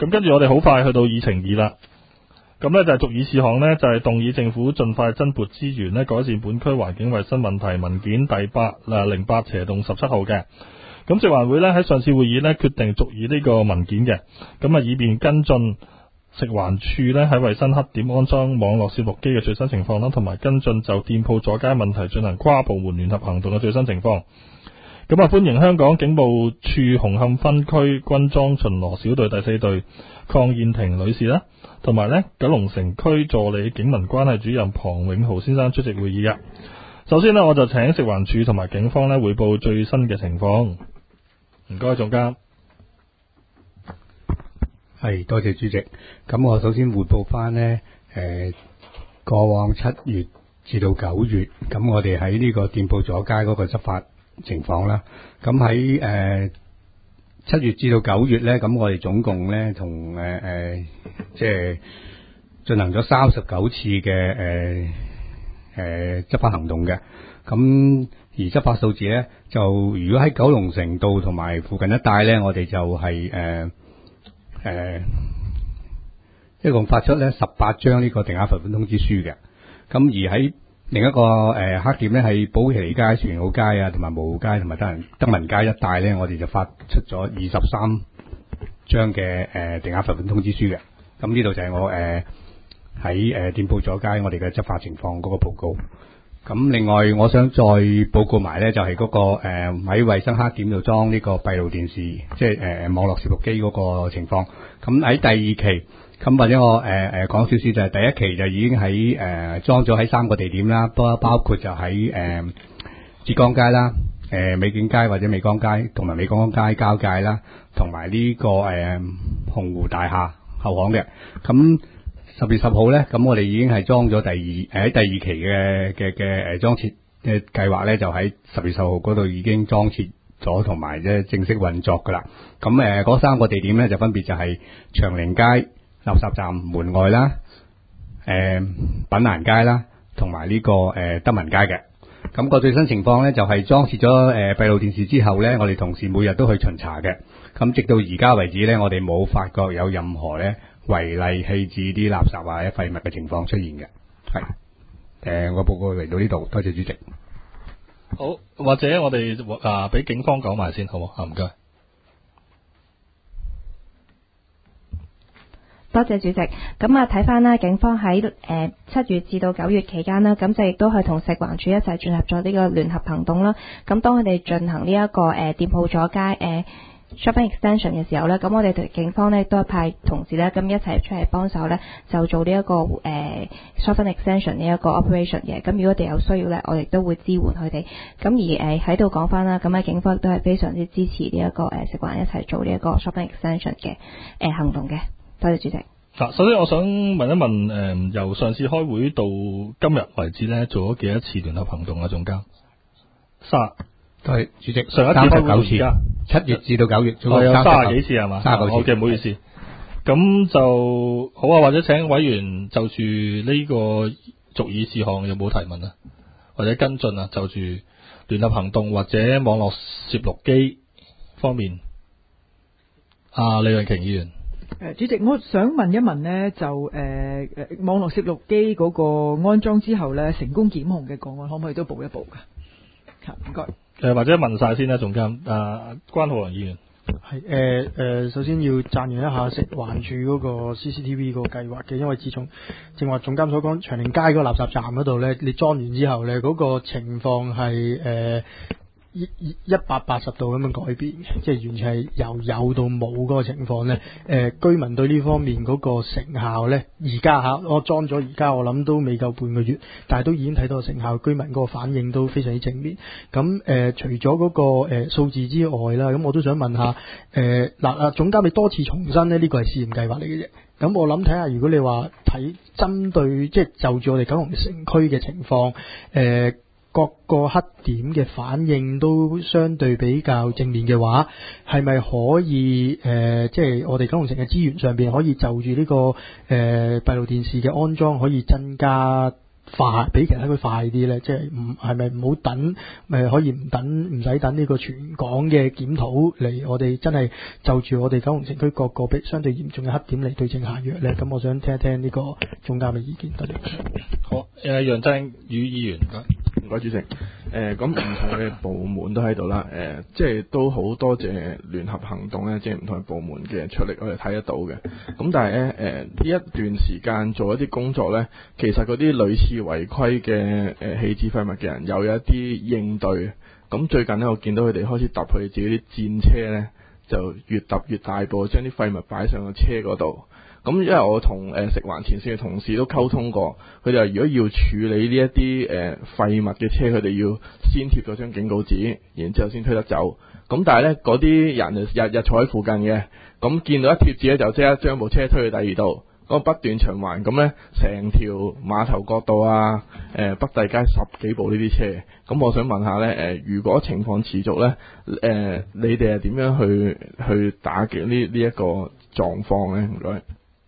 咁跟住我哋好快去到議程2啦。咁呢就係續議事項呢，就係動議政府盡快增撥資源呢，改善本區環境衛生問題文件第08/17號嘅。咁食環會呢喺上次會議呢決定續議呢個文件嘅，咁以便跟進食環署呢喺衛生黑點安裝網絡攝錄機嘅最新情況啦，同埋跟進就店鋪阻街問題進行跨部門聯合行動嘅最新情況。咁歡迎香港警務處紅磡分區軍裝巡邏小隊第4隊鄺燕婷女士啦，同埋九龍城區助理警民關係主任龐永豪先生出席會議嘅。首先我就請食環署同埋警方匯報最新嘅情況。唔該，總監。 係，多謝主席。咁我首先匯報翻呢過往7月至到9月，咁我哋喺呢個店鋪阻街嗰個執法情況啦。咁喺7月至到9月呢，咁我哋總共呢同即係進行咗39次嘅執法行動嘅。咁而執法數字呢，就如果喺九龍城道同埋附近一帶呢，我哋就係一共發出呢18張呢個定額罰款通知書嘅。咁而喺另一個黑點呢，係寶奇街、船澳街啊，同埋蕪湖街同埋德民街一帶呢，我哋就發出咗23張嘅定額罰款通知書嘅。咁呢度就係我喺店鋪阻街我哋嘅執法情況嗰個報告。咁另外我想再報告埋呢，就係嗰個喺衛生黑點度裝呢個閉路電視，即係網絡攝錄機嗰個情況。咁喺第2期，咁或者我講少少，就係第1期就已經喺裝咗喺3個地點啦，包括就喺浙江街啦、美景街或者美江街同埋美江街交界啦，同埋呢個鴻湖大廈後巷嘅。咁10月10號呢，咁我哋已經係裝咗喺第2期嘅裝設嘅計劃呢，就喺10月10號嗰度已經裝設咗，同埋正式運作噶啦。咁嗰3個地點呢，就分別就係長寧街垃圾站門外啦、品蘭街啦，同埋呢個德民街嘅。咁個最新情況呢，就係裝設咗閉路電視之後呢，我哋同事每日都去巡查嘅。咁直到而家為止呢，我哋冇發覺有任何呢違例棄置啲垃圾或者廢物嘅情況出現嘅。係，我報告嚟到呢度，多謝主席。 好，或者我哋俾警方講埋先，好唔好？唔該。 多謝主席。咁睇翻啦，警方喺7月至到9月期間啦，咁就亦都係同食環署一齊進行咗呢個聯合行動啦。咁當佢哋進行呢一個店鋪阻街shopping extension 嘅時候呢，咁我哋警方呢都係派同事呢，咁一齊出嚟幫手呢，就做呢一個shopping extension 呢一個 operation 嘅。咁如果佢哋有需要呢，我哋都會支援佢哋。咁而喺度講翻啦，咁警方都係非常之支持呢一個食環一齊做呢一個 shopping extension 嘅行動嘅。多謝主席。 首先我想問一問，由上次開會到今日為止呢，做咗幾多次聯合行動啊？總監對，主席， 上一次開會到而家 7月至到9月， 有30幾次係嘛？39次。OK，唔好意思。咁就好啊，或者請委員就住呢個續議事項有冇提問啊？或者跟進啊？就住聯合行動或者網絡攝錄機方面，李慧瓊議員。 主席，我想問一問呢，就網絡攝錄機嗰個安裝之後呢，成功檢控嘅個案，可唔可以都報一報㗎？唔該。 或者問晒先啦，總監。關浩良議員。 係首先要讚揚一下食環署嗰個 CCTV 嗰個計劃嘅，因為自從正話總監所講長寧街嗰個垃圾站嗰度呢，你裝完之後呢，嗰個情況係180度咁樣改變嘅，即係完全係由有到冇嗰個情況呢。居民對呢方面嗰個成效呢，而家我裝咗，而家我諗都未夠半個月，但係都已經睇到個成效，居民嗰個反應都非常之正面。咁除咗嗰個數字之外啦，咁我都想問下總監你多次重申呢，呢個係試驗計劃嚟嘅啫。咁我諗睇下，如果你話睇針對即係就住我哋九龍城區嘅情況，各個黑點嘅反應都相對比較正面嘅話，係咪可以即係我哋九龍城嘅資源上邊可以就住呢個閉路電視嘅安裝可以增加快，比其他區快啲咧？即係係咪唔好等？可以唔使等呢個全港嘅檢討嚟，我哋真係就住我哋九龍城區各個相對嚴重嘅黑點嚟對症下藥咧？咁我想聽一聽呢個總監嘅意見，多謝。 好，楊振宇議員， 唔該主席。咁唔同嘅部門都喺度啦，即係都好多謝聯合行動咧，即係唔同嘅部門嘅出力，我哋睇得到嘅。咁但係咧，呢一段時間做一啲工作咧，其實嗰啲類似違規嘅棄置廢物嘅人又有一啲應對。咁最近咧，我見到佢哋開始揼佢哋自己啲戰車咧，就越揼越大部，將啲廢物擺上個車嗰度。咁因為我同食環前線嘅同事都溝通過，佢哋話如果要處理呢一啲廢物嘅車，佢哋要先貼咗張警告紙，然之後先推得走。咁但係咧，嗰啲人就日日坐喺附近嘅，咁見到一貼紙咧，就即刻將部車推去第二度，咁不斷循環，咁咧成條碼頭角道啊，北帝街10幾部呢啲車。咁我想問下咧，如果情況持續咧，你哋係點樣去打擊呢一個狀況咧？唔該。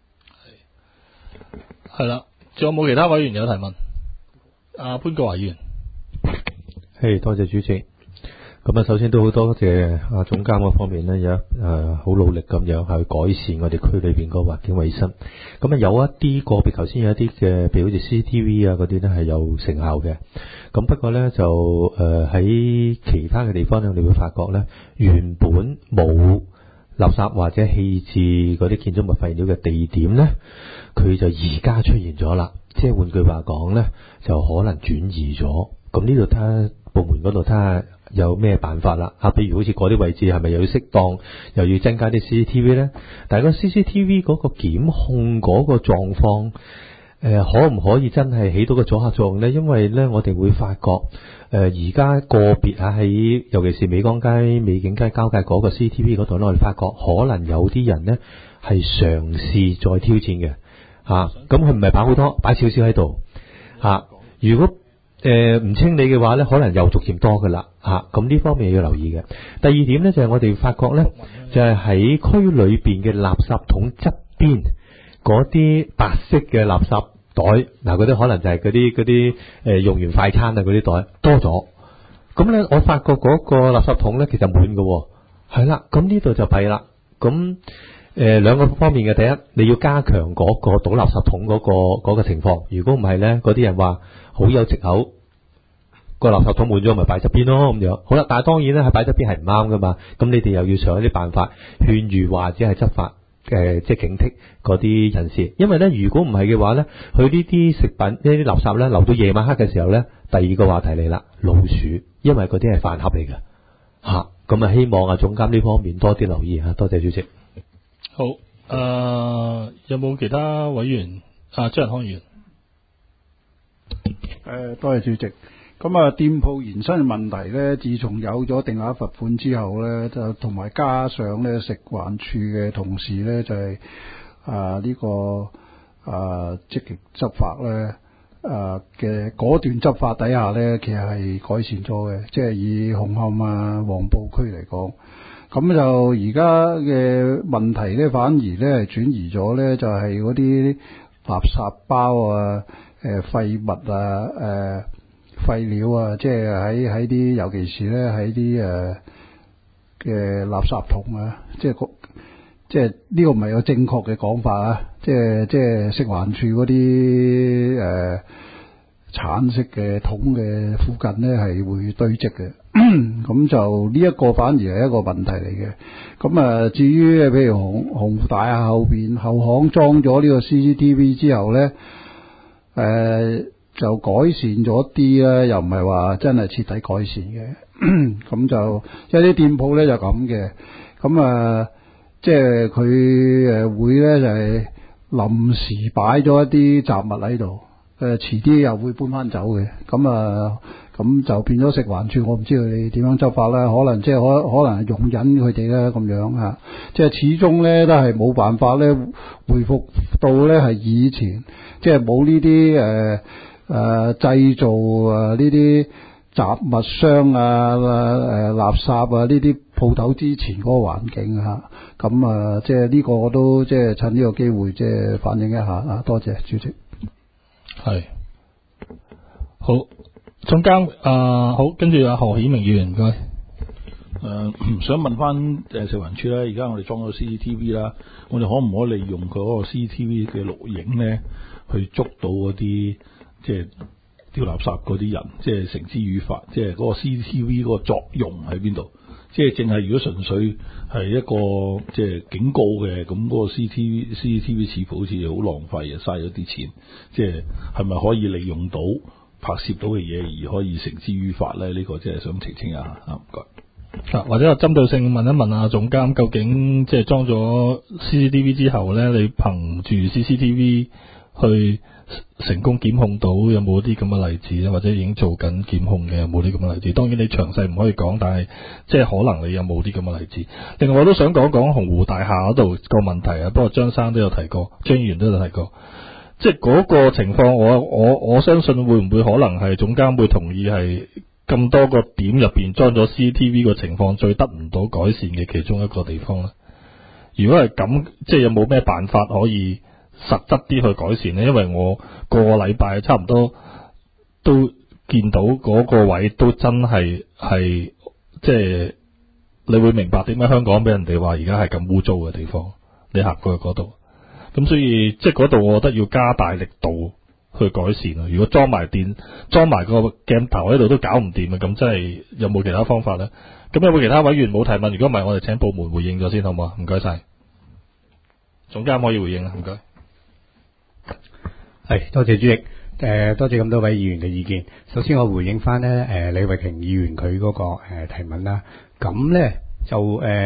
係啦，仲有冇其他委員有提問？潘國華議員， 多謝主席。咁首先都好多謝總監嗰方面呢，有好努力咁樣去改善我哋區裏邊個環境衛生。咁有一啲個別，頭先有一啲嘅，譬如好似 CCTV 啊嗰啲呢係有成效嘅。咁不過呢，就喺其他嘅地方呢，你會發覺呢，原本冇垃圾或者棄置嗰啲建築物廢料嘅地點呢，佢就而家出現咗啦。即係換句話講呢，就可能轉移咗。咁呢度睇下部門嗰度睇下有咩辦法啦。譬如好似嗰啲位置係咪又要適當，又要增加啲 CCTV 呢？但係個 CCTV 嗰個檢控嗰個狀況，可唔可以真係起到個阻嚇作用呢？因為呢，我哋會發覺而家個別喺尤其是美江街、美景街交界嗰個 CCTV 嗰度呢，我哋發覺可能有啲人呢係嘗試再挑戰嘅。咁佢唔係擺好多，擺少少喺度。如果唔清理嘅話呢，可能又逐漸多噶啦。咁呢方面要留意嘅。第二點呢，就係我哋發覺呢，就係喺區裏邊嘅垃圾桶側邊嗰啲白色嘅垃圾袋，嗰啲可能就係嗰啲用完快餐啊嗰啲袋多咗。咁呢，我發覺嗰個垃圾桶呢其實滿嘅。係啦，咁呢度就弊啦。咁兩個方面嘅，第一，你要加強嗰個倒垃圾桶嗰個情況。如果唔係呢，嗰啲人話好有藉口，個垃圾桶滿咗咪擺側邊咯咁樣。好啦，但係當然咧，喺擺側邊係唔啱噶嘛。咁你哋又要想一啲辦法勸喻或者係執法，即係警惕嗰啲人士。因為呢，如果唔係嘅話呢，佢呢啲食品呢啲垃圾呢，留到夜晚黑嘅時候呢，第二個話題嚟啦，老鼠，因為嗰啲係飯盒嚟嘅。咁希望總監呢方面多啲留意吓。多謝主席。 好，有冇其他委員？張仁康議員。 多謝主席。咁店鋪延伸嘅問題呢，自從有咗定額罰款之後呢，就同埋加上呢食環署嘅同事呢，就係呢個積極執法呢嘅果斷執法底下呢，其實係改善咗嘅。即係以紅磡黃埔區嚟講。咁就而家嘅問題呢，反而呢係轉移咗呢，就係嗰啲垃圾包廢物廢料啊，即係喺啲，尤其是呢喺啲嘅垃圾桶啊，即係呢個唔係有正確嘅講法啊，即係食環署嗰啲橙色嘅桶嘅附近呢係會堆積嘅。咁就呢一個反而係一個問題嚟嘅。咁至於譬如鴻福大廈後巷裝咗呢個 CCTV 之後呢，就改善咗啲啦，又唔係話真係徹底改善嘅。咁就一啲店鋪呢就咁嘅。咁即係佢會呢就係臨時擺咗一啲雜物喺度，遲啲又會搬翻走嘅。咁就變咗食環署，我唔知佢哋點樣執法啦。可能即係可能係容忍佢哋啦咁樣嚇。即係始終咧都係冇辦法咧回復到咧係以前，即係冇呢啲製造呢啲雜物箱垃圾呢啲鋪頭之前嗰個環境嚇。咁即係呢個我都即係趁呢個機會即係反映一下啊。多謝主席。 係。 好，總監好，跟住阿何顯明議員唔該。 想問翻食環署咧，而家我哋裝咗 CCTV 啦，我哋可唔可以利用佢嗰個 CCTV 嘅錄影咧，去捉到嗰啲即係丟垃圾嗰啲人，即係繩之於法，即係嗰個 CCTV 嗰個作用喺邊度？即係淨係如果純粹係一個即係警告嘅，咁嗰個 CCTV 似乎好似好浪費啊，嘥咗啲錢。即係咪可以利用到拍攝到嘅嘢而可以繩之於法咧？呢個即係想澄清一下啊，唔該。 或者我針對性問一問阿總監，究竟即係裝咗 CCTV 之後咧，你憑住 CCTV 去成功檢控到有冇啲咁嘅例子咧？或者已經做緊檢控嘅有冇啲咁嘅例子？當然你詳細唔可以講，但係即係可能你有冇啲咁嘅例子？另外我都想講講鴻湖大廈嗰度個問題啊，不過張生都有提過，張議員都有提過，即係嗰個情況，我相信會唔會可能係總監會同意係咁多個點入邊裝咗 CCTV 個情況最得唔到改善嘅其中一個地方咧？如果係咁，即係有冇咩辦法可以實質啲去改善呢？因為我個禮拜差唔多都見到嗰個位都真係即係你會明白點解香港俾人哋話而家係咁污糟嘅地方，你行過去嗰度，咁所以即係嗰度我覺得要加大力度去改善啊！如果裝埋個鏡頭喺度都搞唔掂啊，咁真係有冇其他方法呢？咁有冇其他委員冇提問？如果唔係，我哋請部門回應咗先好唔好啊？唔該晒，總監可以回應啊，唔該。 係，多謝主席，多謝咁多位議員嘅意見。首先我回應翻呢李慧瓊議員佢嗰個提問啦。咁呢就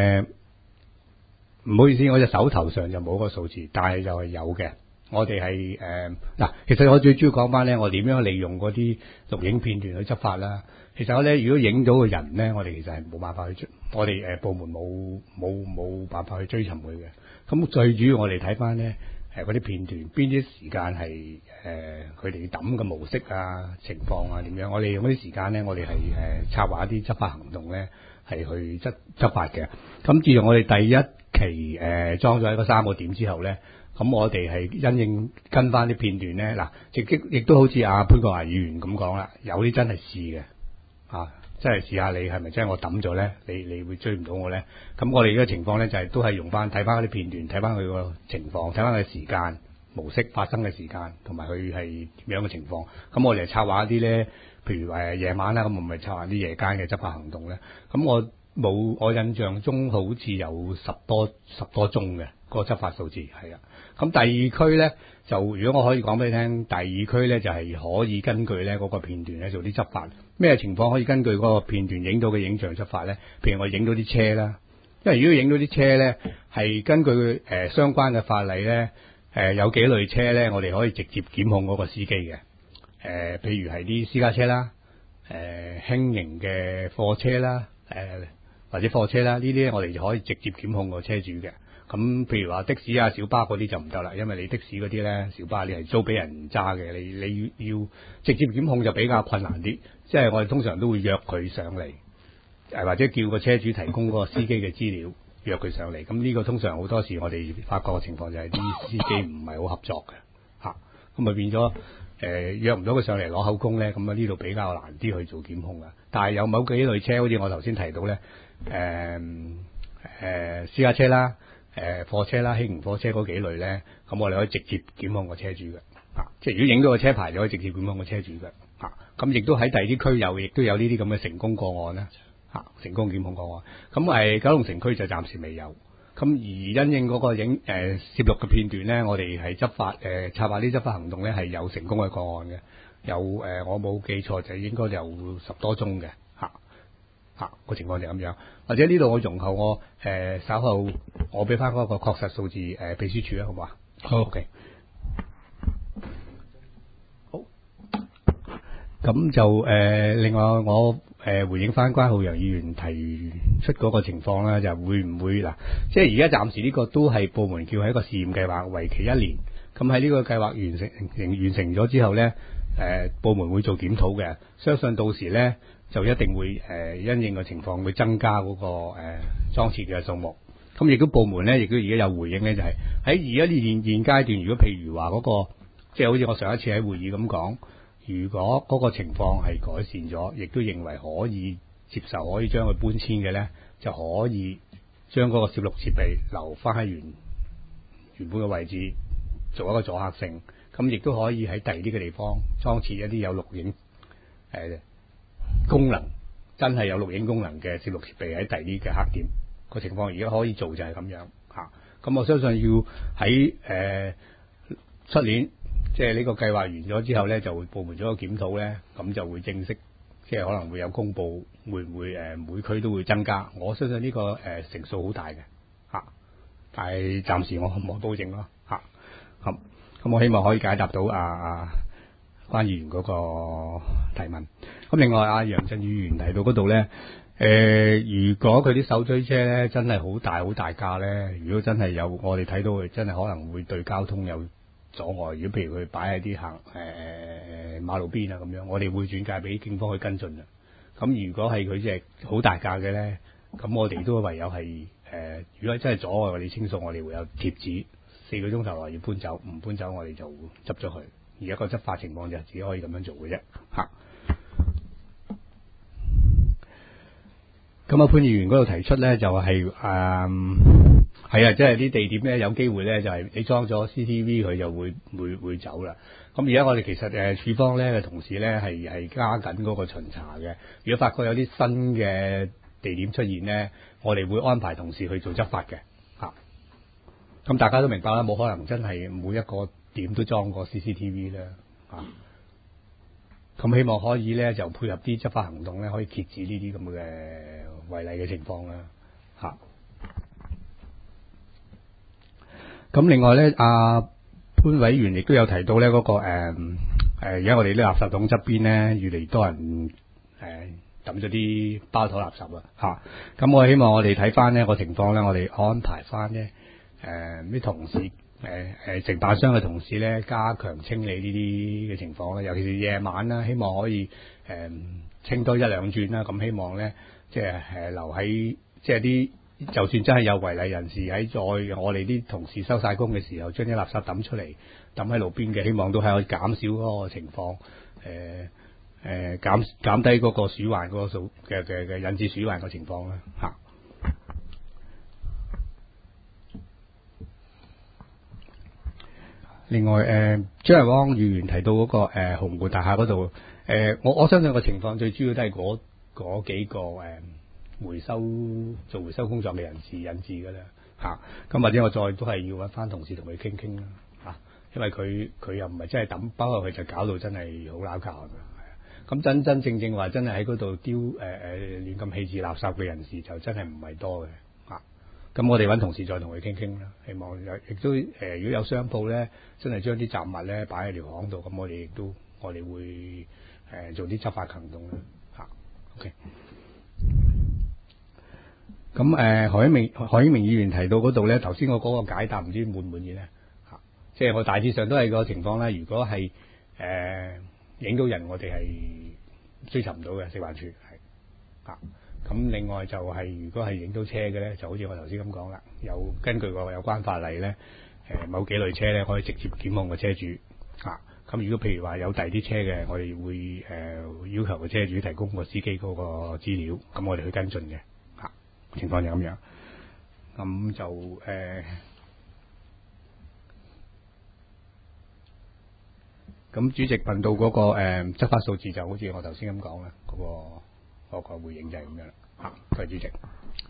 唔好意思，我隻手頭上就冇個數字，但係就係有嘅。我哋係嗱，其實我最主要講翻咧，我點樣利用嗰啲錄影片段去執法啦。其實我咧，如果影到個人咧，我哋其實係冇辦法去追，我哋部門冇辦法去追尋佢嘅。咁最主要我哋睇翻咧嗰啲片段，邊啲時間係佢哋抌嘅模式啊、情況啊點樣？我哋用嗰啲時間咧，我哋係策劃一啲執法行動咧，係去執法嘅。咁自從我哋第一期裝咗喺嗰3個點之後咧。咁我哋係因應跟翻啲片段咧，嗱，亦都好似阿潘國華議員咁講啦，有啲真係試嘅，真係試下你係咪真係我抌咗咧？你會追唔到我咧？咁我哋呢個情況咧就係都係用翻睇翻嗰啲片段，睇翻佢個情況，睇翻佢時間模式發生嘅時間，同埋佢係點樣嘅情況。咁我哋策劃一啲咧，譬如夜晚啦，咁我咪策劃啲夜間嘅執法行動咧。咁我印象中好似有十多宗嘅個執法數字係啊。咁第二區咧就如果我可以講俾你聽，第二區咧就係可以根據咧嗰個片段咧做啲執法。咩情況可以根據嗰個片段影到嘅影像執法咧？譬如我影到啲車啦，因為如果影到啲車咧係根據相關嘅法例咧有幾類車咧，我哋可以直接檢控嗰個司機嘅。譬如係啲私家車啦，輕型嘅貨車啦，或者貨車啦，呢啲我哋就可以直接檢控個車主嘅。咁譬如話的士啊、小巴嗰啲就唔得啦，因為你的士嗰啲咧、小巴你係租俾人揸嘅，你要直接檢控就比較困難啲。即係我哋通常都會約佢上嚟，或者叫個車主提供嗰個司機嘅資料，約佢上嚟。咁呢個通常好多時我哋發覺嘅情況就係啲司機唔係好合作嘅，咁咪變咗約唔到佢上嚟攞口供咧，咁啊呢度比較難啲去做檢控啊。但係有某幾類車，好似我頭先提到咧，私家車啦。貨車啦、輕型貨車嗰幾類咧，咁我哋可以直接檢控個車主嘅，即係如果影到個車牌就可以直接檢控個車主嘅，咁亦都喺第二啲區亦都有呢啲咁嘅成功個案啦，成功檢控個案。咁九龍城區就暫時未有，咁而因應嗰個攝錄嘅片段咧，我哋係策劃啲執法行動咧係有成功嘅個案嘅，有我冇記錯就應該有10多宗嘅。個情況就咁樣，或者呢度我容後我稍後我俾翻嗰個確實數字秘書處啦，好唔好啊？ 好 ，OK。好，咁就另外我回應翻關浩洋議員提出嗰個情況啦，就會唔會嗱，即係而家暫時呢個都係部門叫係一個試驗計劃，為期1年。咁喺呢個計劃完成咗之後咧，部門會做檢討嘅，相信到時咧。就一定會因應嘅情況會增加嗰個裝設嘅數目。咁亦都部門咧，亦都而家有回應咧，就係喺而家呢現階段，如果譬如話嗰個，即係好似我上一次喺會議咁講， 如果嗰個情況係改善咗，亦都認為可以接受，可以將佢搬遷嘅呢，就可以將嗰個攝錄設備留翻喺原本嘅位置，做一個阻嚇性。咁亦都可以喺第二啲嘅地方裝設一啲有錄影功能，真係有錄影功能嘅攝錄設備喺第二啲嘅黑點。個情況而家可以做就係咁樣嚇。咁我相信要喺出年即係呢個計劃完咗之後呢，就會部門做一個檢討呢，咁就會正式即係可能會有公佈，會唔會每區都會增加？我相信呢個成數好大嘅嚇，但係暫時我唔可保證咯嚇。咁我希望可以解答到關議員嗰個提問。咁另外楊振宇議員提到嗰度呢，如果佢啲手推車呢真係好大架呢，如果真係有我哋睇到佢真係可能會對交通有阻礙。如果譬如佢擺喺啲馬路邊啊咁樣，我哋會轉介俾警方去跟進啊。咁如果係佢即係好大架嘅呢，咁我哋都唯有係如果真係阻礙我哋清掃，我哋會有貼紙，4個鐘頭內要搬走，唔搬走我哋就執咗佢。而家個執法情況就只可以咁樣做嘅啫嚇。咁潘議員嗰度提出咧，就係係啊，即係啲地點咧有機會咧，就係你裝咗 CCTV 佢就會走啦。咁而家我哋其實處方咧嘅同事咧係加緊嗰個巡查嘅。如果發覺有啲新嘅地點出現咧，我哋會安排同事去做執法嘅嚇。咁大家都明白啦，冇可能真係每一個點都裝個 CCTV 啦嚇。咁希望可以咧就配合啲執法行動咧，可以遏止呢啲咁嘅違例嘅情況啦嚇。咁另外咧，潘委員亦都有提到咧嗰個而家我哋啲垃圾桶側邊咧越嚟越多人抌咗啲包妥垃圾啊嚇。咁我希望我哋睇翻呢個情況咧，我哋安排翻咧啲同事承辦商嘅同事咧加強清理呢啲嘅情況咧，尤其是夜晚啦，希望可以清多1-2轉啦。咁希望咧即係留喺即係啲就算真係有違例人士喺我哋啲同事收晒工嘅時候，將啲垃圾抌出嚟抌喺路邊嘅，希望都係可以減少嗰個情況，減低嗰個鼠患嗰個數嘅引致鼠患嘅情況啦嚇。另外張日汪議員提到嗰個紅湖大廈嗰度，我相信個情況最主要都係嗰幾個做回收工作嘅人士引致㗎啦嚇。咁或者我再都係要揾翻同事同佢傾傾啦嚇，因為佢又唔係真係抌包落去就搞到真係好鬧交㗎。咁真正話真係喺嗰度丟亂咁棄置垃圾嘅人士就真係唔係多嘅嚇。咁我哋揾同事再同佢傾傾啦，希望亦都如果有商鋪咧，真係將啲雜物咧擺喺條巷度，咁我哋會做啲執法行動啦嚇。OK。咁何英明議員提到嗰度咧，頭先我嗰個解答唔知滿唔滿意咧嚇？即係我大致上都係個情況啦。如果係影到人，我哋係追尋唔到嘅，食環署係嚇。咁另外就係如果係影到車嘅咧，就好似我頭先咁講啦，有根據個有關法例咧，某幾類車咧可以直接檢控個車主嚇。咁如果譬如話有第二啲車嘅，我哋會要求個車主提供個司機嗰個資料，咁我哋去跟進嘅嚇。情況就咁樣，咁就咁主席問到嗰個執法數字，就好似我頭先咁講啦，嗰個回應就係咁樣啦嚇。多謝主席。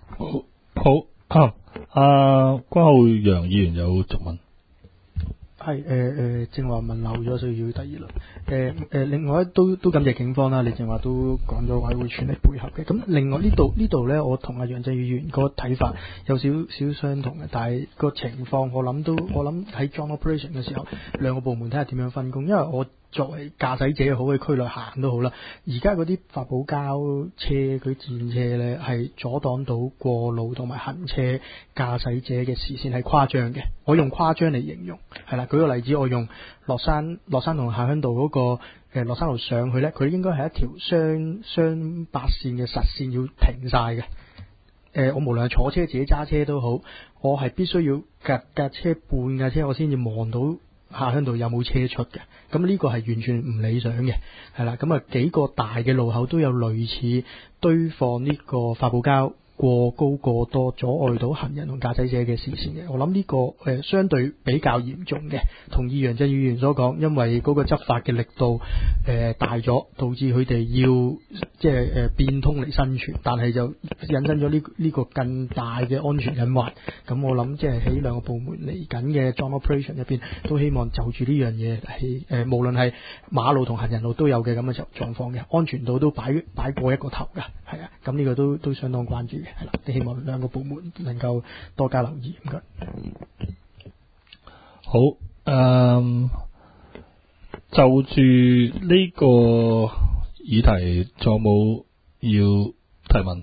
好，關浩洋議員有質問。 係正話問漏咗，所以要第二輪。另外都感謝警方啦，你正話都講咗話會全力配合嘅。咁另外呢度咧，我同阿楊振宇議員個睇法有少少相同嘅，但係個情況我諗喺 joint operation 嘅時候，兩個部門睇下點樣分工，因為我作為駕駛者好，喺區內行都好啦。而家嗰啲發泡膠車、佢戰車咧，係阻擋到過路同埋行車駕駛者嘅視線，係誇張嘅。我用誇張嚟形容，係啦。舉個例子，我用落山同下鄉道嗰個落山路上去咧，佢應該係一條雙白線嘅實線要停晒嘅。我無論係坐車自己揸車都好，我係必須要隔車半架車，我先至望到下鄉道有冇車出嘅，咁呢個係完全唔理想嘅，係啦，咁啊幾個大嘅路口都有類似堆放呢個發泡膠過高過多，阻礙到行人同駕駛者嘅視線嘅。我諗呢個相對比較嚴重嘅，同意楊振宇議員所講，因為嗰個執法嘅力度大咗，導致佢哋要即係變通嚟生存，但係就引申咗呢個更大嘅安全隱患。咁我諗即係喺兩個部門嚟緊嘅 joint operation 入邊，都希望就住呢樣嘢係無論係馬路同行人路都有嘅咁嘅狀況嘅，安全度都擺過一個頭㗎，係啊，咁呢個都相當關注嘅。係啦，希望兩個部門能夠多加留意。唔該。 好，就住呢個議題，仲有冇要提問？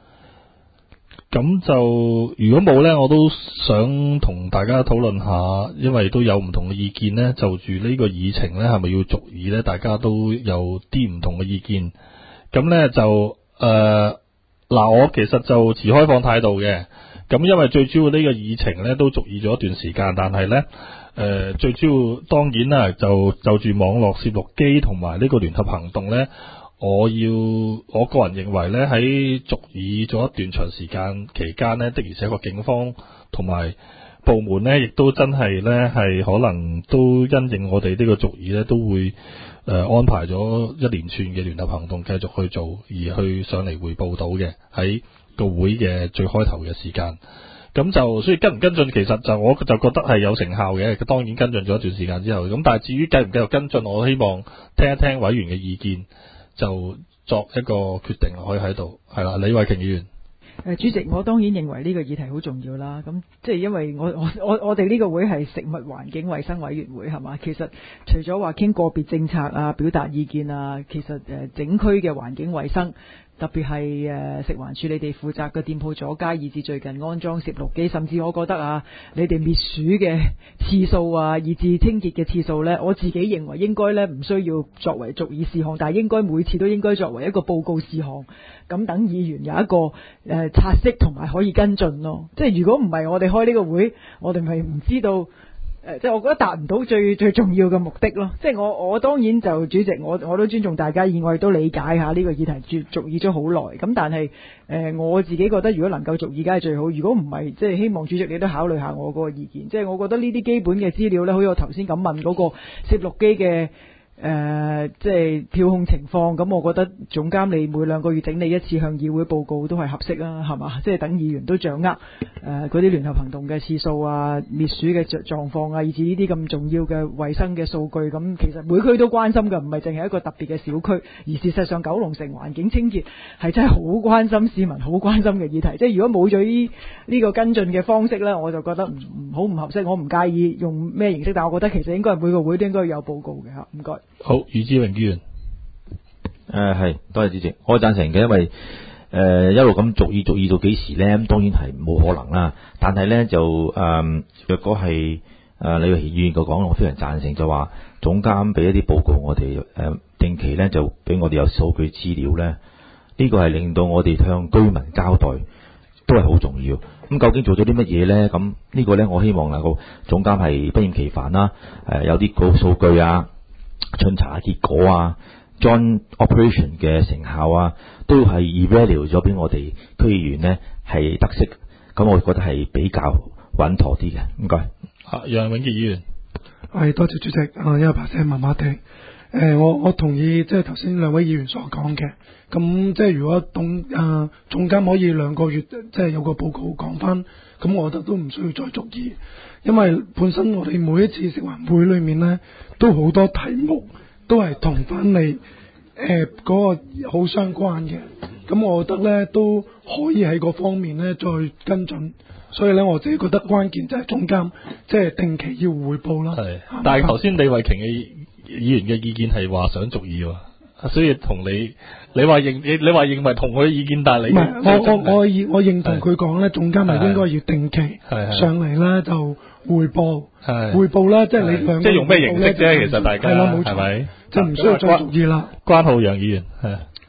咁就如果冇呢，我都想同大家討論下，因為都有唔同嘅意見呢，就住呢個議程呢，係咪要續議呢？大家都有啲唔同嘅意見。咁呢就我其實就持開放態度嘅，咁因為最主要呢個議程呢都續議咗一段時間，但係呢，最主要當然啦，就住網絡攝錄機同埋呢個聯合行動呢，我個人認為呢，喺續議咗一段長時間期間呢，的而且確警方同埋部門呢，亦都真係呢，係可能都因應我哋呢個續議呢，都會安排咗一連串嘅聯合行動繼續去做，而去上嚟匯報到嘅喺個會嘅最開頭嘅時間。咁就所以跟唔跟進，其實我就覺得係有成效嘅。當然跟進咗一段時間之後，咁但係至於繼唔繼續跟進，我希望聽一聽委員嘅意見，就作一個決定可以喺度。係啦，李慧瓊議員。 主席，我當然認為呢個議題好重要啦。咁即係因為我哋呢個會係食物環境衛生委員會係嘛？其實除咗話傾個別政策啊、表達意見啊，其實整區嘅環境衛生，特別係食環署你哋負責嘅店鋪阻街，以至最近安裝攝錄機，甚至我覺得啊，你哋滅鼠嘅次數啊，以至清潔嘅次數呢，我自己認為應該呢唔需要作為續議事項，但係應該每次都應該作為一個報告事項，咁等議員有一個察悉同埋可以跟進咯。即係如果唔係我哋開呢個會，我哋咪唔知道。即係我覺得達唔到最重要嘅目的咯。即係我當然就主席，我都尊重大家意，我亦都理解下呢個議題續議咗好耐。咁但係我自己覺得如果能夠續議梗係最好。如果唔係，即係希望主席你都考慮下我嗰個意見。即係我覺得呢啲基本嘅資料呢，好似我頭先咁問嗰個攝錄機嘅。即係票控情況，咁我覺得總監你每2個月整理一次向議會報告都係合適啦，係嘛？即係等議員都掌握嗰啲聯合行動嘅次數啊、滅鼠嘅狀況啊，以至呢啲咁重要嘅衛生嘅數據。咁其實每區都關心嘅，唔係淨係一個特別嘅小區，而事實上九龍城環境清潔係真係好關心市民、好關心嘅議題。即係如果冇咗呢個跟進嘅方式呢，我就覺得唔合適。我唔介意用咩形式，但我覺得其實應該係每個會都應該有報告嘅嚇。唔該。 好，余志榮議員。 係，多謝主席，我贊成嘅，因為一路咁續議到幾時呢？咁當然係冇可能啦。但係呢，就若果係李慧瓊議員個講，我非常贊成，就話總監俾一啲報告我哋，定期呢就俾我哋有數據資料呢。呢個係令到我哋向居民交代，都係好重要。咁究竟做咗啲乜嘢呢？咁呢個呢，我希望能夠總監係不厭其煩啦。有啲個數據啊。巡查結果啊 ，joint operation 嘅成效啊，都係 evaluate 咗俾我哋區議員呢係得悉，咁我覺得係比較穩妥啲嘅。唔該。 楊永傑議員。 係，多謝主席。因為把聲麻麻地。我同意即係頭先兩位議員所講嘅。咁即係如果總監可以2個月即係有個報告講翻，咁我覺得都唔需要再續議，因為本身我哋每一次食環會裏面呢，都好多題目都係同翻你嗰個好相關嘅，咁我覺得呢都可以喺嗰方面呢再跟進，所以呢，我自己覺得關鍵就係總監即係定期要匯報啦。係， 但係頭先李慧瓊嘅議員嘅意見係話想續議喎，所以同你話認為同佢意見，但係你唔係我認同佢講呢，總監係應該要定期上嚟呢就匯報啦，即係你兩個即係用咩形式啫？其實大家係啦，冇錯， 係咪？ 就唔需要再續議啦。 關浩洋議員係。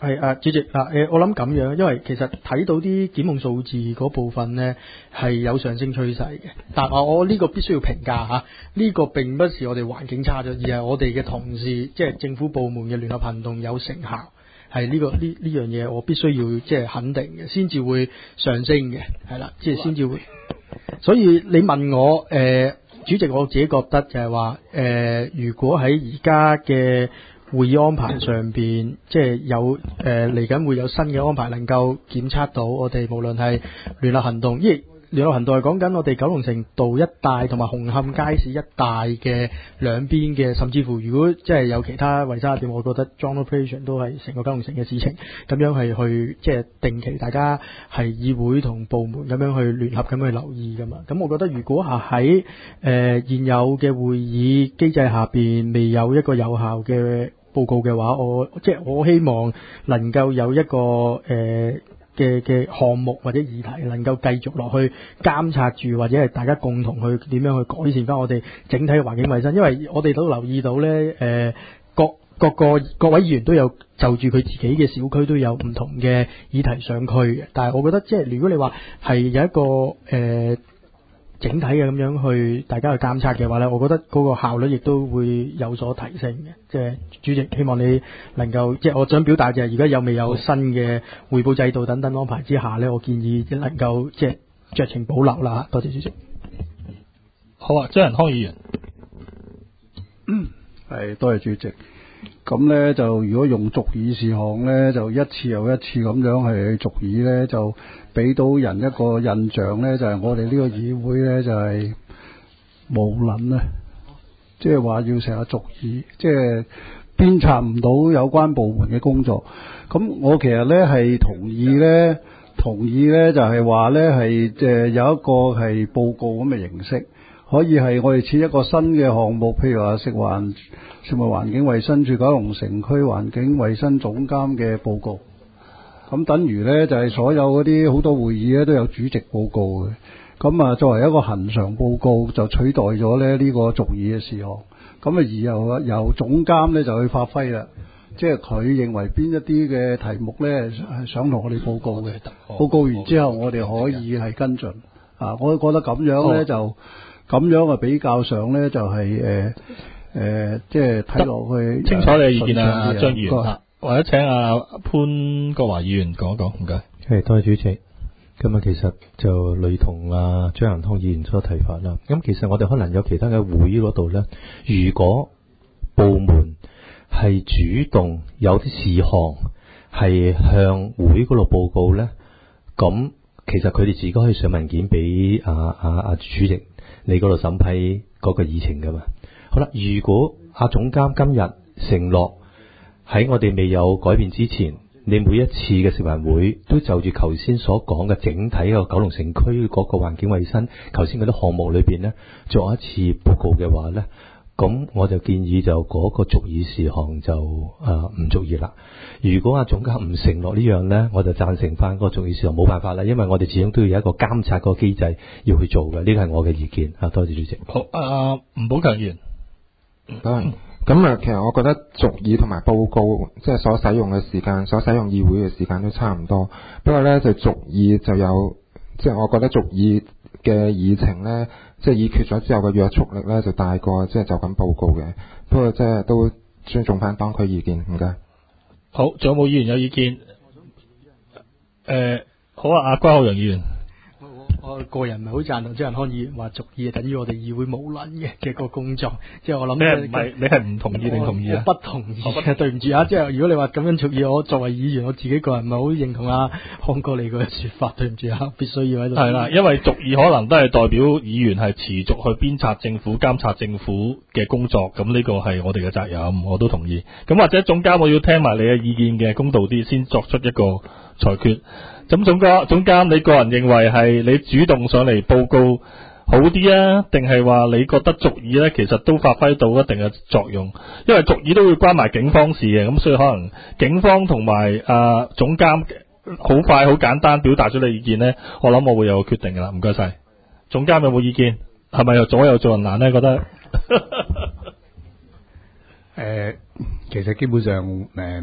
係啊，主席嗱，我諗咁樣，因為其實睇到啲檢控數字嗰部分呢係有上升趨勢嘅，但我呢個必須要評價嚇，呢個並不是我哋環境差咗，而係我哋嘅同事即係政府部門嘅聯合行動有成效，係呢樣嘢我必須要即係肯定嘅，先至會上升嘅，係啦，即係先至會。所以你問我主席，我自己覺得就係話如果喺而家嘅會議安排上邊，即係有嚟緊會有新嘅安排，能夠檢測到我哋無論係聯合行動，因為聯合行動係講緊我哋九龍城道一帶同埋紅磡街市一帶嘅兩邊嘅，甚至乎如果即係有其他維生店，我覺得 joint operation 都係成個九龍城嘅事情，咁樣係去即係定期大家係議會同部門咁樣去聯合咁去留意噶嘛。咁我覺得如果係喺現有嘅會議機制下邊未有一個有效嘅報告嘅話，我希望能夠有一個嘅項目或者議題能夠繼續落去監察住，或者係大家共同去點樣去改善翻我哋整體嘅環境衛生。因為我哋都留意到呢，各位議員都有就住佢自己嘅小區都有唔同嘅議題上區嘅，但係我覺得即係如果你話係有一個整體嘅咁樣去大家去監察嘅話呢，我覺得嗰個效率亦都會有所提升嘅。即係主席，希望你能夠即係我想表達就係而家有未有新嘅匯報制度等等安排之下呢，我建議能夠即係酌情保留啦。多謝主席。 好啊，張仁康議員。 係，多謝主席。咁呢，就如果用續議事項呢，就一次又一次咁樣係續議呢，就俾到人一個印象呢，就係我哋呢個議會呢，就係無能啊，即係話要成日續議，即係鞭策唔到有關部門嘅工作。咁我其實呢係同意呢，就係話呢係有一個係報告咁嘅形式，可以係我哋設一個新嘅項目，譬如話食物環境衛生署九龍城區環境衛生總監嘅報告。咁等於呢，就係所有嗰啲好多會議呢都有主席報告嘅。咁啊，作為一個恆常報告就取代咗呢個續議嘅事項。咁啊，而由總監呢就去發揮啦，即係佢認為邊一啲嘅題目呢係想同我哋報告嘅，報告完之後我哋可以係跟進。啊，我覺得咁樣呢，就咁樣啊比較上呢，就係即係睇落去清楚你嘅意見啊，張議員，或者請阿潘國華議員講一講，唔該。 係，多謝主席。咁啊，其實就類同張仁康議員所提法啦。咁其實我哋可能有其他嘅會嗰度呢，如果部門係主動有啲事項係向會嗰度報告呢，咁其實佢哋自己可以上文件俾主席你嗰度審批嗰個議程噶嘛。好啦，如果總監今日承諾喺我哋未有改變之前，你每一次嘅食環會都就住頭先所講嘅整體個九龍城區嗰個環境衛生，頭先嗰啲項目裏邊呢，做一次報告嘅話呢，咁我就建議就嗰個續議事項就唔續議啦。如果總監唔承諾呢樣呢，我就贊成翻嗰個續議事項，冇辦法啦，因為我哋始終都要有一個監察個機制要去做嘅，呢個係我嘅意見啊。多謝主席。 好，吳寶強議員。 咁其實我覺得續議同埋報告即係所使用嘅時間，所使用議會嘅時間都差唔多。不過呢，就續議就有，即係我覺得續議嘅議程呢，即係議決咗之後嘅約束力呢，就大過即係就咁報告嘅。不過即係都尊重翻當區意見，唔該。 好，仲有冇議員有意見？好啊，阿關浩洋議員。 我個人唔係好贊同張仁康議員話續議等於我哋議會無能嘅個工作，即係我諗你係唔同意定同意啊？ 我不同意嘅，對唔住啊！即係如果你話咁樣續議，我作為議員，我自己個人唔係好認同康哥你個說法，對唔住啊，必須要喺度。 係啦，因為續議可能都係代表議員係持續去鞭策政府、監察政府嘅工作，咁呢個係我哋嘅責任，我都同意。咁或者總監我要聽埋你嘅意見嘅，公道啲先作出一個裁決。咁總監，你個人認為係你主動上嚟報告好啲啊，定係話你覺得續議呢其實都發揮到一定嘅作用？因為續議都會關埋警方事嘅，咁所以可能警方同埋總監好快好簡單表達咗你意見呢，我諗我會有個決定噶啦。唔該晒，總監有冇意見？係咪又左右做人難呢？覺得其實基本上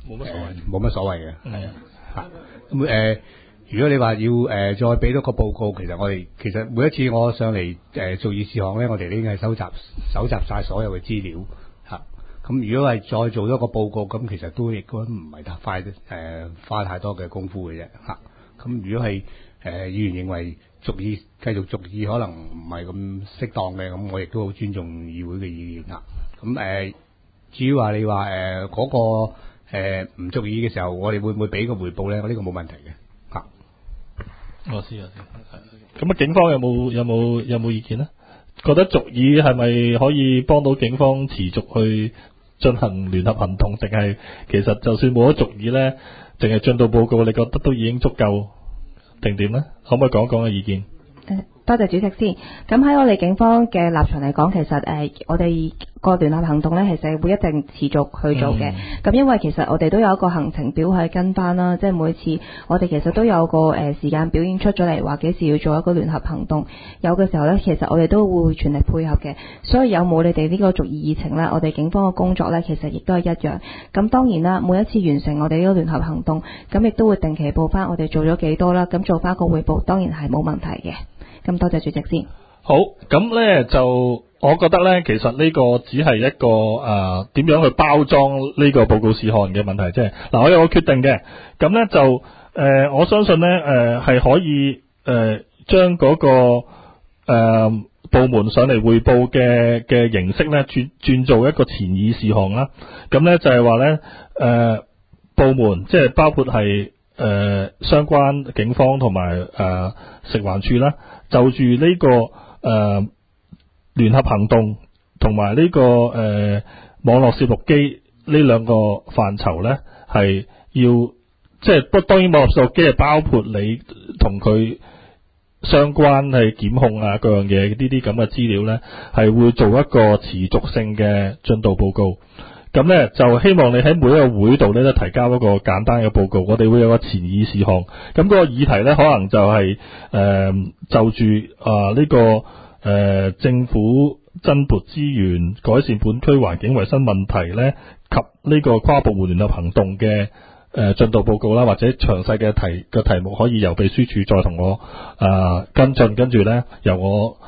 冇乜所謂， 冇乜所謂嘅。 係啊， 嚇咁如果你話要再俾多個報告，其實每一次我上嚟做議事項咧，我哋已經係搜集晒所有嘅資料嚇。咁如果係再做多個報告，咁其實都亦都唔係花太多嘅功夫嘅啫嚇。咁如果係議員認為繼續續議可能唔係咁適當嘅，咁我亦都好尊重議會嘅意見啦。咁至於話你話嗰個唔續議嘅時候，我哋會唔會俾個回報咧？我呢個冇問題嘅嚇。 我知。咁啊，警方有冇意見呢？覺得續議係咪可以幫到警方持續去進行聯合行動，定係其實就算冇咗續議咧，淨係進度報告，你覺得都已經足夠定點咧？可唔可以講一講嘅意見？ 多謝主席先。咁喺我哋警方嘅立場嚟講，其實我哋個聯合行動呢，其實會一定持續去做嘅。咁因為其實我哋都有一個行程表去跟翻啦，即係每次我哋其實都有個時間表演出咗嚟，話幾時要做一個聯合行動。有嘅時候呢，其實我哋都會全力配合嘅。所以有冇你哋呢個續議議程呢，我哋警方嘅工作呢，其實亦都係一樣。咁當然啦，每一次完成我哋呢個聯合行動，咁亦都會定期報翻我哋做咗幾多啦。咁做翻個匯報，當然係冇問題嘅。咁多謝主席先。 好，咁呢就我覺得呢，其實呢個只係一個點樣去包裝呢個報告事項嘅問題啫。嗱，我有個決定嘅，咁呢就我相信呢係可以將嗰個部門上嚟匯報嘅形式呢轉做一個前議事項啦。咁呢就係話呢部門即係包括係相關警方同埋食環署啦，就住呢個聯合行動同埋呢個網絡攝錄機呢兩個範疇呢，係要即係當然網絡攝錄機係包括你同佢相關係檢控啊各樣嘢呢啲咁嘅資料呢，係會做一個持續性嘅進度報告。咁呢，就希望你喺每一個會度呢都提交一個簡單嘅報告，我哋會有個前議事項。咁嗰個議題呢，可能就係就住呢個政府增撥資源改善本區環境衛生問題呢，及呢個跨部門聯合行動嘅進度報告啦，或者詳細嘅題目可以由秘書處再同我跟進，跟住呢，由我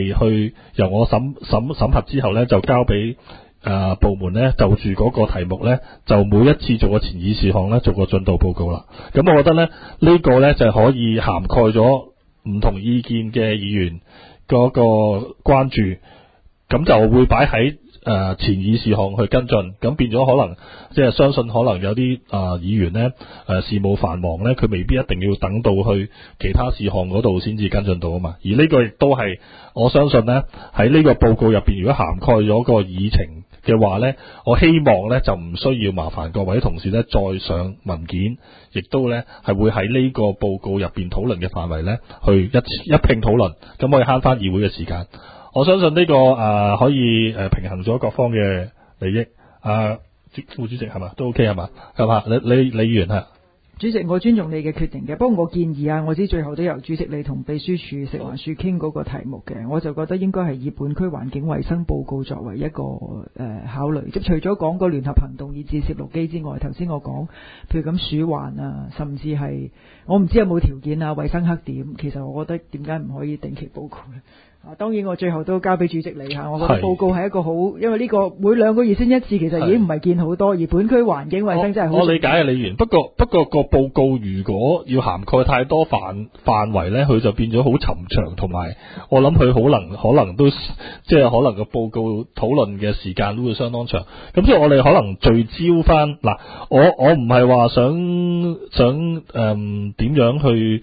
審核之後呢，就交俾部門呢，就住嗰個題目呢，就每一次做個前議事項呢，做個進度報告啦。咁我覺得呢，呢個呢，就可以涵蓋咗唔同意見嘅議員嗰個關注，咁就會擺喺前議事項去跟進。咁變咗可能即係相信可能有啲議員呢，事務繁忙呢，佢未必一定要等到去其他事項嗰度先至跟進到啊嘛。而呢個亦都係我相信呢，喺呢個報告入邊，如果涵蓋咗個議程嘅話呢，我希望呢就唔需要麻煩各位同事呢再上文件，亦都呢係會喺呢個報告入邊討論嘅範圍呢去一併討論，咁可以慳翻議會嘅時間。我相信呢個可以平衡咗各方嘅利益。副主席係嘛都 OK 係嘛？係嘛？李議員係。 主席，我尊重你嘅決定嘅，不過我建議我知最後都由主席你同秘書處、食環署傾嗰個題目嘅，我就覺得應該係以本區環境衛生報告作為一個考慮，即係除咗講個聯合行動以至攝錄機之外，頭先我講譬如咁鼠患啊，甚至係我唔知有冇條件衛生黑點，其實我覺得點解唔可以定期報告呢？當然我最後都交俾主席你嚇，我覺得報告係一個好，因為呢個每2個月先一次，其實已經唔係見好多，而本區環境衛生真係好。 我理解啊，李議員。不過個報告如果要涵蓋太多範圍呢，佢就變咗好尋長，同埋我諗佢可能都即係可能個報告討論嘅時間都會相當長。咁所以我哋可能聚焦翻嗱，我唔係話想點樣去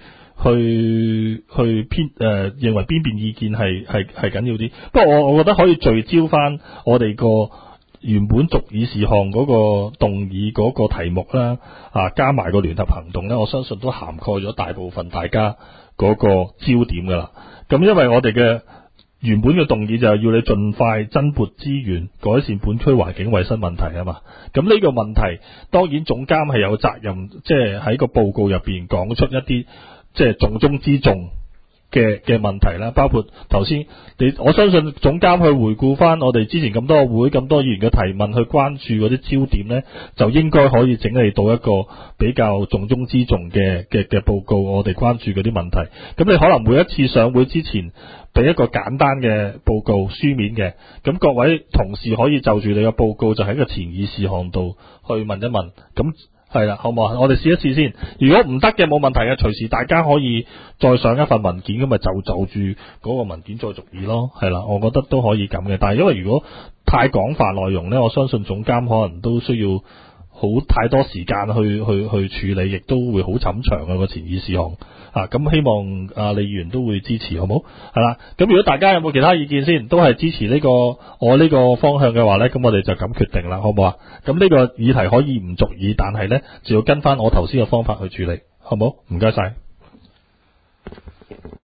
認為邊邊意見係緊要啲，不過我覺得可以聚焦翻我哋個原本續議事項嗰個動議嗰個題目啦，加埋個聯合行動呢，我相信都涵蓋咗大部分大家嗰個焦點噶啦。咁因為我哋嘅原本嘅動議就係要你盡快增撥資源改善本區環境衛生問題啊嘛。咁呢個問題當然總監係有責任，即係喺個報告入邊講出一啲即係重中之重嘅問題啦，包括頭先我相信總監去回顧翻我哋之前咁多個會咁多議員嘅提問，去關注嗰啲焦點呢，就應該可以整理到一個比較重中之重嘅報告，我哋關注嗰啲問題。咁你可能每一次上會之前俾一個簡單嘅報告書面嘅，咁各位同事可以就住你嘅報告就喺個前議事項度去問一問，咁係啦，好唔好啊？我哋試一試先。如果唔得嘅冇問題嘅，隨時大家可以再上一份文件，咁咪就住嗰個文件再續議咯。係啦，我覺得都可以咁嘅。但係因為如果太廣泛內容呢，我相信總監可能都需要太多時間去處理，亦都會好冗長嘅個前議事項。咁希望李議員都會支持，好冇？係啦，咁如果大家有冇其他意見先，都係支持我呢個方向嘅話呢，咁我哋就咁決定啦，好唔好啊？咁呢個議題可以唔續議，但係呢就要跟翻我頭先嘅方法去處理，好冇？唔該晒。